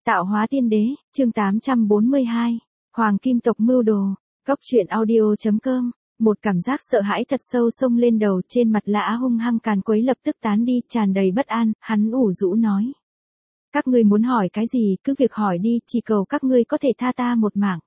Tạo hóa tiên đế, chương 842. Hoàng kim tộc mưu đồ. Góc truyện audio.com. Một cảm giác sợ hãi thật sâu xông lên đầu, trên mặt Lã hung hăng càn quấy lập tức tán đi, tràn đầy bất an, hắn ủ rũ nói. Các ngươi muốn hỏi cái gì, cứ việc hỏi đi, chỉ cầu các ngươi có thể tha ta một mạng.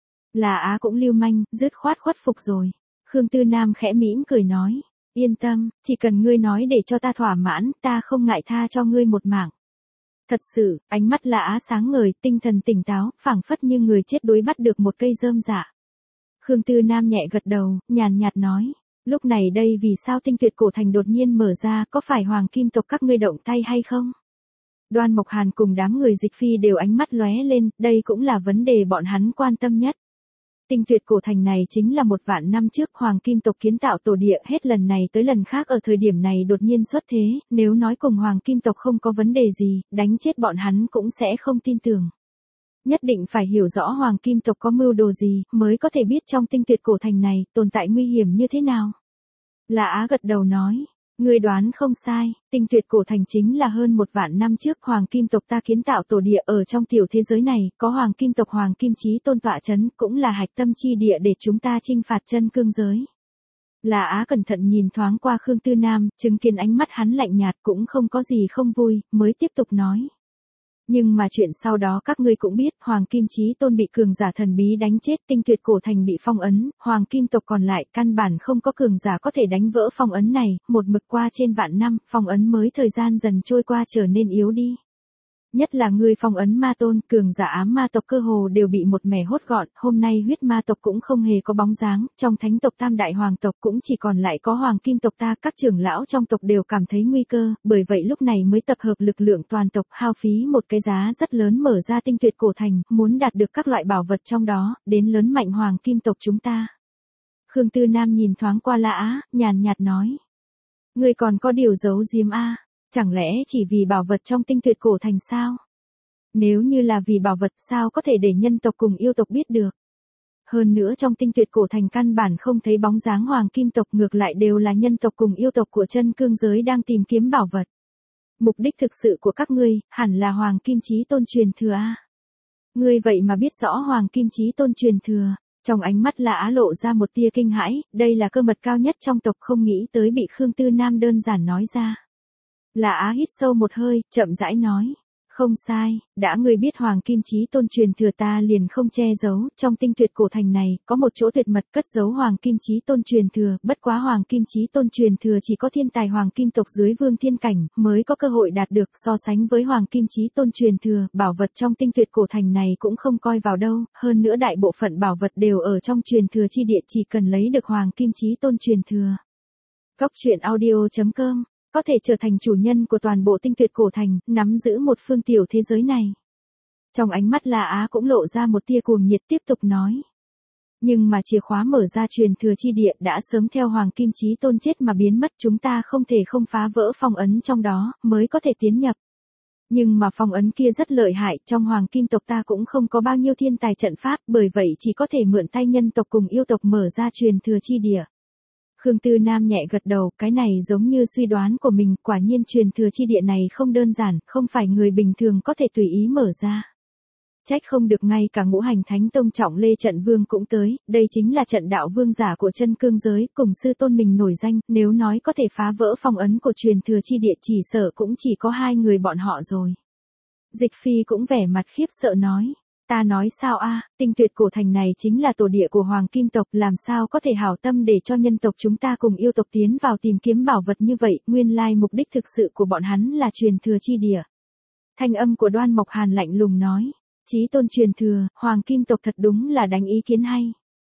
Lã Á cũng lưu manh, dứt khoát khuất phục rồi. Khương Tư Nam khẽ mỉm cười nói. Yên tâm, chỉ cần ngươi nói để cho ta thỏa mãn, ta không ngại tha cho ngươi một mạng. Thật sự, ánh mắt Lã Á sáng ngời, tinh thần tỉnh táo, phảng phất như người chết đuối bắt được một cây rơm rạ. Khương Tư Nam nhẹ gật đầu, nhàn nhạt nói. Lúc này đây vì sao tinh tuyệt cổ thành đột nhiên mở ra, có phải hoàng kim tộc các ngươi động tay hay không? Đoan Mộc Hàn cùng đám người Dịch Phi đều ánh mắt lóe lên, đây cũng là vấn đề bọn hắn quan tâm nhất. Tinh tuyệt cổ thành này chính là 1.000 năm trước hoàng kim tộc kiến tạo tổ địa, hết lần này tới lần khác ở thời điểm này đột nhiên xuất thế, nếu nói cùng hoàng kim tộc không có vấn đề gì, đánh chết bọn hắn cũng sẽ không tin tưởng. Nhất định phải hiểu rõ hoàng kim tộc có mưu đồ gì, mới có thể biết trong tinh tuyệt cổ thành này, tồn tại nguy hiểm như thế nào. Lã Á gật đầu nói. Ngươi đoán không sai, tinh tuyệt cổ thành chính là hơn 1.000 năm trước hoàng kim tộc ta kiến tạo tổ địa ở trong tiểu thế giới này, có hoàng kim tộc hoàng kim chí tôn tọa chấn, cũng là hạch tâm chi địa để chúng ta chinh phạt chân cương giới. Lã Á cẩn thận nhìn thoáng qua Khương Tư Nam, chứng kiến ánh mắt hắn lạnh nhạt cũng không có gì không vui, mới tiếp tục nói. Nhưng mà chuyện sau đó các ngươi cũng biết, Hoàng Kim Chí Tôn bị cường giả thần bí đánh chết, tinh tuyệt cổ thành bị phong ấn, Hoàng Kim tộc còn lại căn bản không có cường giả có thể đánh vỡ phong ấn này, một mực qua trên vạn năm, phong ấn mới thời gian dần trôi qua trở nên yếu đi. Nhất là ngươi phong ấn ma tôn, cường giả ám ma tộc cơ hồ đều bị một mẻ hốt gọn, hôm nay huyết ma tộc cũng không hề có bóng dáng, trong thánh tộc tam đại hoàng tộc cũng chỉ còn lại có hoàng kim tộc ta, các trưởng lão trong tộc đều cảm thấy nguy cơ, bởi vậy lúc này mới tập hợp lực lượng toàn tộc, hao phí một cái giá rất lớn mở ra tinh tuyệt cổ thành, muốn đạt được các loại bảo vật trong đó, đến lớn mạnh hoàng kim tộc chúng ta. Khương Tư Nam nhìn thoáng qua Lã Á, nhàn nhạt nói. Ngươi còn có điều giấu giếm a? Chẳng lẽ chỉ vì bảo vật trong tinh tuyệt cổ thành sao? Nếu như là vì bảo vật sao có thể để nhân tộc cùng yêu tộc biết được? Hơn nữa trong tinh tuyệt cổ thành căn bản không thấy bóng dáng hoàng kim tộc, ngược lại đều là nhân tộc cùng yêu tộc của chân cương giới đang tìm kiếm bảo vật. Mục đích thực sự của các ngươi, hẳn là hoàng kim chí tôn truyền thừa a. Ngươi vậy mà biết rõ hoàng kim chí tôn truyền thừa. Trong ánh mắt Lã Á lộ ra một tia kinh hãi, đây là cơ mật cao nhất trong tộc, không nghĩ tới bị Khương Tư Nam đơn giản nói ra. Lã Á hít sâu một hơi, chậm rãi nói. Không sai, đã ngươi biết hoàng kim chí tôn truyền thừa ta liền không che giấu, trong tinh tuyệt cổ thành này, có một chỗ tuyệt mật cất giấu hoàng kim chí tôn truyền thừa, bất quá hoàng kim chí tôn truyền thừa chỉ có thiên tài hoàng kim tộc dưới vương thiên cảnh, mới có cơ hội đạt được, so sánh với hoàng kim chí tôn truyền thừa, bảo vật trong tinh tuyệt cổ thành này cũng không coi vào đâu, hơn nữa đại bộ phận bảo vật đều ở trong truyền thừa chi địa, chỉ cần lấy được hoàng kim chí tôn truyền thừa. Góc truyện audio.com. Có thể trở thành chủ nhân của toàn bộ tinh tuyệt cổ thành, nắm giữ một phương tiểu thế giới này. Trong ánh mắt Lã Á cũng lộ ra một tia cuồng nhiệt, tiếp tục nói. Nhưng mà chìa khóa mở ra truyền thừa chi địa đã sớm theo hoàng kim chí tôn chết mà biến mất, chúng ta không thể không phá vỡ phong ấn trong đó, mới có thể tiến nhập. Nhưng mà phong ấn kia rất lợi hại, trong hoàng kim tộc ta cũng không có bao nhiêu thiên tài trận pháp, bởi vậy chỉ có thể mượn tay nhân tộc cùng yêu tộc mở ra truyền thừa chi địa. Khương Tư Nam nhẹ gật đầu, cái này giống như suy đoán của mình, quả nhiên truyền thừa chi địa này không đơn giản, không phải người bình thường có thể tùy ý mở ra. Trách không được ngay cả Ngũ Hành Thánh Tông Trọng Lê Trận Vương cũng tới, đây chính là trận đạo vương giả của chân cương giới, cùng sư tôn mình nổi danh, nếu nói có thể phá vỡ phong ấn của truyền thừa chi địa chỉ sợ cũng chỉ có hai người bọn họ rồi. Dịch Phi cũng vẻ mặt khiếp sợ nói. Ta nói sao a, tinh tuyệt cổ thành này chính là tổ địa của hoàng kim tộc, làm sao có thể hảo tâm để cho nhân tộc chúng ta cùng yêu tộc tiến vào tìm kiếm bảo vật như vậy, nguyên lai mục đích thực sự của bọn hắn là truyền thừa chi địa. Thanh âm của Đoan Mộc Hàn lạnh lùng nói, chí tôn truyền thừa, hoàng kim tộc thật đúng là đánh ý kiến hay.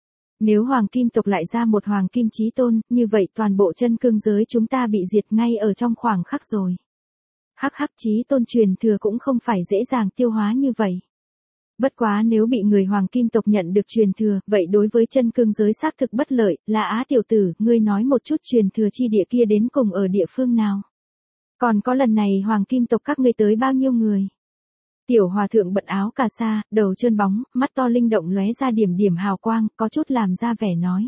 Nếu hoàng kim tộc lại ra một hoàng kim chí tôn, như vậy toàn bộ chân cương giới chúng ta bị diệt ngay ở trong khoảng khắc rồi. Hắc hắc, chí tôn truyền thừa cũng không phải dễ dàng tiêu hóa như vậy. Bất quá nếu bị người hoàng kim tộc nhận được truyền thừa, vậy đối với chân cương giới xác thực bất lợi. Lã Á tiểu tử, ngươi nói một chút truyền thừa chi địa kia đến cùng ở địa phương nào? Còn có lần này hoàng kim tộc các ngươi tới bao nhiêu người? Tiểu hòa thượng bận áo cà sa, đầu trơn bóng, mắt to linh động lóe ra điểm điểm hào quang, có chút làm ra vẻ nói.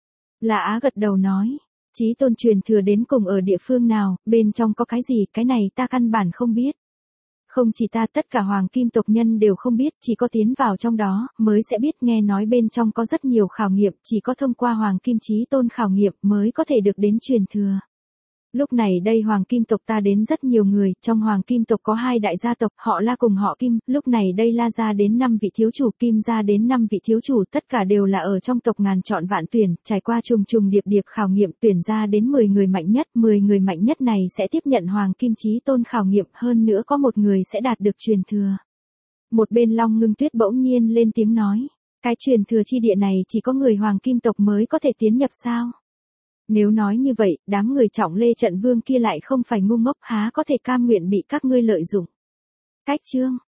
Lã Á gật đầu nói, chí tôn truyền thừa đến cùng ở địa phương nào, bên trong có cái gì, cái này ta căn bản không biết. Không chỉ ta, tất cả hoàng kim tộc nhân đều không biết, chỉ có tiến vào trong đó, mới sẽ biết. Nghe nói bên trong có rất nhiều khảo nghiệm, chỉ có thông qua hoàng kim chí tôn khảo nghiệm mới có thể được đến truyền thừa. Lúc này đây hoàng kim tộc ta đến rất nhiều người, trong hoàng kim tộc có 2 đại gia tộc, họ La cùng họ Kim, lúc này đây La gia đến 5 vị thiếu chủ, Kim gia đến 5 vị thiếu chủ, tất cả đều là ở trong tộc ngàn chọn vạn tuyển, trải qua trùng trùng điệp điệp khảo nghiệm tuyển ra đến 10 người mạnh nhất, 10 người mạnh nhất này sẽ tiếp nhận hoàng kim chí tôn khảo nghiệm, hơn nữa có một người sẽ đạt được truyền thừa. Một bên Long Ngưng Tuyết bỗng nhiên lên tiếng nói, cái truyền thừa chi địa này chỉ có người hoàng kim tộc mới có thể tiến nhập sao? Nếu nói như vậy, đám người Trọng Lê Trận Vương kia lại không phải ngu ngốc, há có thể cam nguyện bị các ngươi lợi dụng. Cách chương